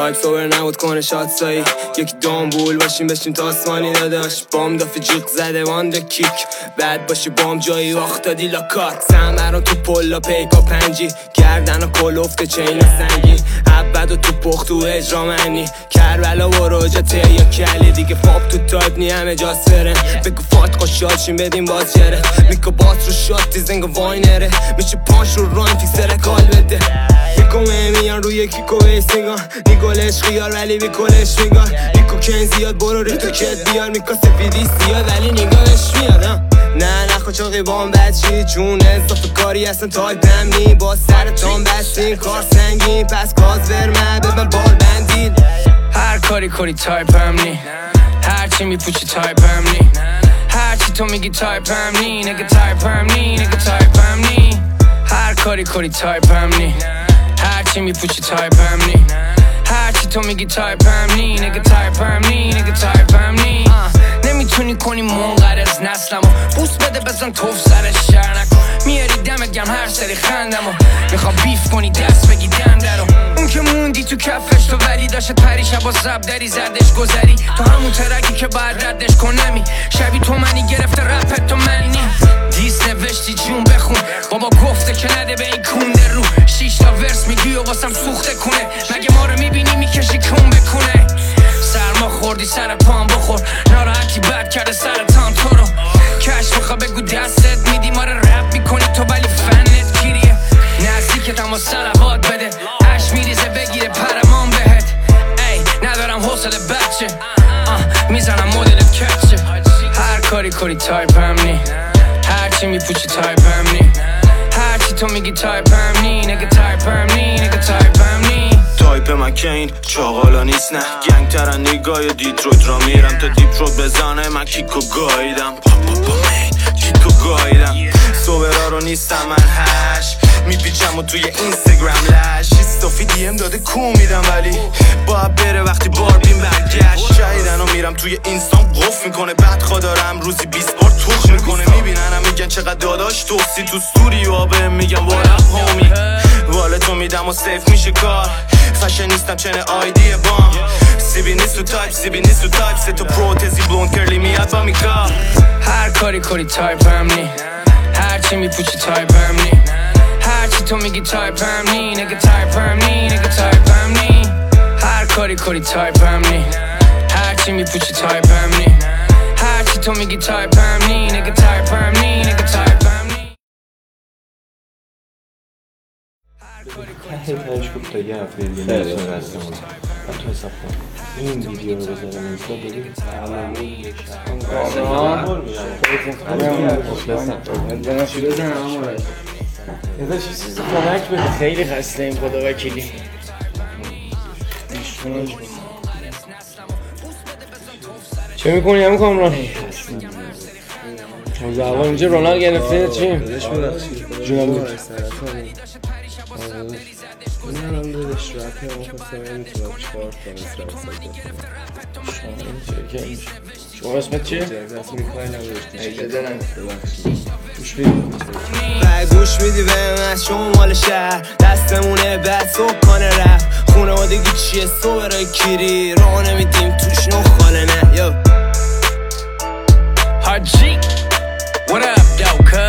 تایپ سوبر نبود کنه شاد سایی یکی دامبول باشیم بشیم تاسمانی داداش بام دافی جیغ زده وانده کیک بد باشی بام جایی وقت دادی لاکات سمران تو پلا پیکا پنجی گردن و کل افته چین سنگی عبد و تو پخت و اجرا منی کربلا و روجته یا کلی دیگه فاپ تو تایپ نی همه جاست فرن بگو فات خوشحال شیم بدیم باز جره میکو بات رو شاتی زنگ واینره میشه پانش رو راین فیکسره کال بده میکو میان روی کیکو بیسینگان نیگولش خیال ولی بیکولش میگان نیکو کن زیاد برو ریتو کت بیار میکو سفیدی سیاد ولی نگاهش میادم نه نخوا چاقی بام بچی چون اضافه کاری هستن تایپ نی با سرتان بستین کار سنگین پس گاز ورمه ببن بال بندید هر کاری کاری تایپ هم نی هرچی میپوچی تایپ هم نی هرچی تو میگی تایپ هم نی نگه تایپ هم نی نگه تایپ هم نی هر کاری کاری تایپ هم نی هرچی میپوچی تایپ هم نی هرچی تو میگی تایپ هم نی نگه تایپ هم نی نگه تایپ هم نی نمیتونی کنی منقرض نسلمو بوس بده بزن توف سرش شر نکن میاری دمت گم هر سری خندمو میخوا بیف کنی دست بگی دنده رو اون که موندی تو کفش تو ولی داشت پری شبا زب داری زدش گذری تو همون ترکی که باید ردش کنمی شبی تو منی گرفته رپت تو منی دیس نوشتی جون بخون بابا گفته که نده به این کونده رو 6 تا ورس میگی و واسم سوخته کنه مگه ما رو میبینی میکشی کون بکنه سرما خوردی سر پام بخور ناراحتی بد کرده سرطان تو رو کش میخوا بگو دستت میدی ما رو رپ میکنی تو ولی فنت گیریه نزدیکت اما سلوات بده اش میریزه بگیره پرمان بهت ای ندارم حوصله بچه میزنم مدلت کچه هر کاری کاری تایپ هم نی هرچی میپوچی تایپ هم نی هرچی تو میگی تایپ هم نی نگه تایپ هم نی نگه تایپ هم نی تایپ من که این چاقالا نیست نه گنگ ترن نگاه دیترویت را میرم تا دیپروت بزنه من کیکو گایدم پاپا مین کیکو گایدم سوبرا رو نیستم من هش میپیچم و توی اینستاگرام لش استافی دیم داده کو میدم ولی باید بره وقتی باربین برگشت شهیدن و میرم توی اینستام قف میکنه بدخوا دارم روزی 20 بار توخ میکنه میبیننم میگن چقدر داداش توسی تو ستوری و بهم میگم وارم هامی والتو میدم و سیف میشه کار فشن نیستم چنه آیدی بام سیبی نیست تو تایپ سیبی نیست تو تایپ سه تا پروتزی بلوند کرلی میاد با میکار هر کاری کاری تایپ هم نی هرچی میپوچی تایپ هم نی هرچی تو میگی تایپ هم نی نگه تایپ هم نی نگه تایپ هم نی هر کاری کاری تایپ هم نی هرچی میپوچی تایپ هم نی هرچی تو میگی تایپ هم نی نگه تایپ هم نی نگه تایپ هم نی هیچ خوب تا یه هفته دیگه نمیتونه رستمون تو حساب کن این ویدیو رو بذارم اینستا ببین یه چیزی کمک بده خیلی خسته این خدا وکیلی چه میکنی همون کامران؟ زبان اینجا رونال گرفته چیم؟ جونم نه هم دادش رپی هم خواستم نمیتونم چکار کنم شما اسمت چیه؟ اسم میکنی نداشت ایجا دارم گوش میدیم گوش میدی به من شمال شهر دستمونه بد صبح کنه رفت خونوادگی چیه صبرای کیری راه نمیدیم توش نخاله نه Hard G, what up, yo, cuz?